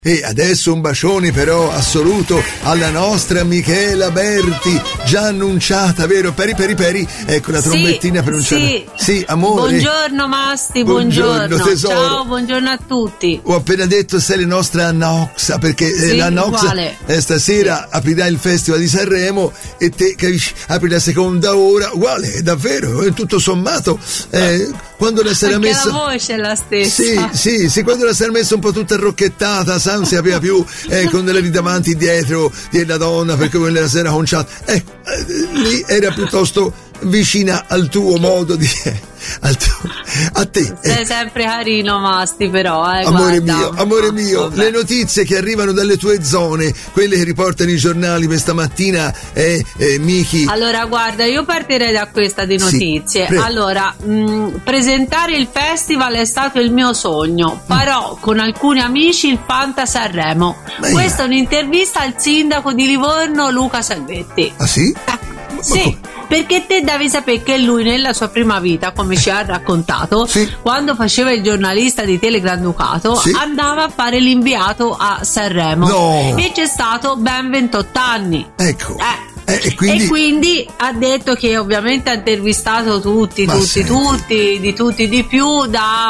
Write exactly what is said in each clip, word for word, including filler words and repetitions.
E adesso un bacione però assoluto alla nostra Michela Berti, già annunciata, vero? Peri peri peri, ecco la trombettina sì, pronunciata. Sì. sì, amore. Buongiorno Masti, buongiorno. Buongiorno tesoro. Ciao, buongiorno a tutti. Ho appena detto sei la nostra Noxa, perché sì, la Noxa eh, stasera sì. aprirà il Festival di Sanremo e te capisci, apri la seconda ora, uguale, davvero, tutto sommato. Eh, quando la sarà messa la voce è la stessa. Sì, sì, sì, quando la sarà messa un po' tutta rocchettata, Sam si aveva più eh, con delle ride davanti dietro della donna perché quella sera conciata. Eh, eh, lì era piuttosto vicina al tuo modo di al tuo, a te. Sei eh. sempre carino Masti però, eh, amore guarda. mio, amore mio, Vabbè. Le notizie che arrivano dalle tue zone, quelle che riportano i giornali questa mattina, eh, eh, Miki. Allora guarda, io partirei da questa di notizie. Sì, allora, mh, presentare il festival è stato il mio sogno, farò mm. con alcuni amici il Fanta Sanremo. Ma Questa è un'intervista al sindaco di Livorno Luca Salvetti. Ah sì? Eh, sì, perché te devi sapere che lui nella sua prima vita, come ci ha raccontato, sì. quando faceva il giornalista di Telegranducato, sì. andava a fare l'inviato a Sanremo. No. E c'è stato ben ventotto anni. Ecco. Eh. Eh, e, quindi... e quindi ha detto che ovviamente ha intervistato tutti, Ma tutti, senti. tutti, di tutti di più,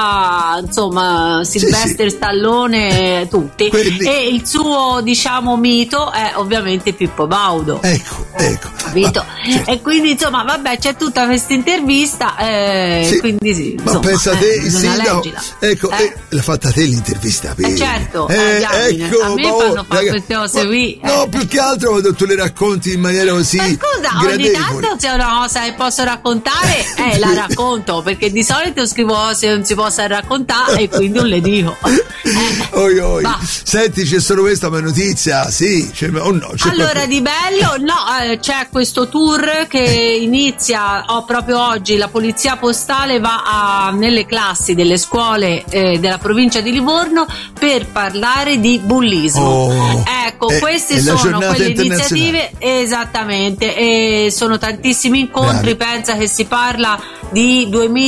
da insomma Sylvester sì, sì. Stallone, tutti. Quelli... E il suo diciamo mito è ovviamente Pippo Baudo. Ecco, ecco. Capito? Ma, certo. E quindi insomma vabbè, c'è tutta questa intervista, eh, sì. quindi sì, ma insomma, pensa te, eh, il sindaco, ecco, eh? eh, l'ha fatta te l'intervista, eh certo, eh, eh, ecco, a me ma fanno oh, fare raga, queste cose qui. No, eh. più che altro quando tu le racconti in maniera così ma scusa, gradevole. ogni tanto c'è una cosa che posso raccontare, eh, la racconto, perché di solito scrivo cose che non si possa raccontare e quindi non le dico. Eh, oi oi. Va. Senti, c'è solo questa ma notizia, sì, c'è, oh no, c'è allora qualcosa. di bello, no, eh, c'è questo tour che inizia oh, proprio oggi. La polizia postale va a, nelle classi delle scuole eh, della provincia di Livorno per parlare di bullismo. Oh, ecco, è, queste è sono quelle iniziative, esattamente, e sono tantissimi incontri. Bravi. Pensa che si parla di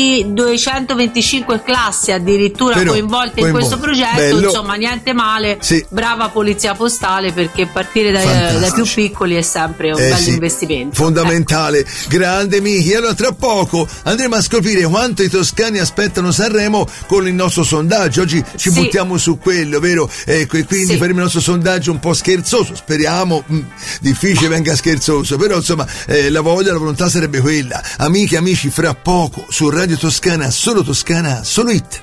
duemiladuecentoventicinque classi addirittura Però, coinvolte in coinvolte. questo progetto. Bello. Insomma, niente male. Sì. Brava polizia postale, perché partire dai, dai più piccoli è sempre un eh bel sì, investimento. fondamentale. Eh. Grande Miki. Allora tra poco andremo a scoprire quanto i toscani aspettano Sanremo con il nostro sondaggio. Oggi ci sì. buttiamo su quello, vero? Ecco, e quindi sì. faremo il nostro sondaggio un po' scherzoso, speriamo, mh, difficile venga scherzoso, però insomma eh, la voglia, la volontà sarebbe quella. Amiche, amici, fra poco su Radio Toscana, solo Toscana, solo hit.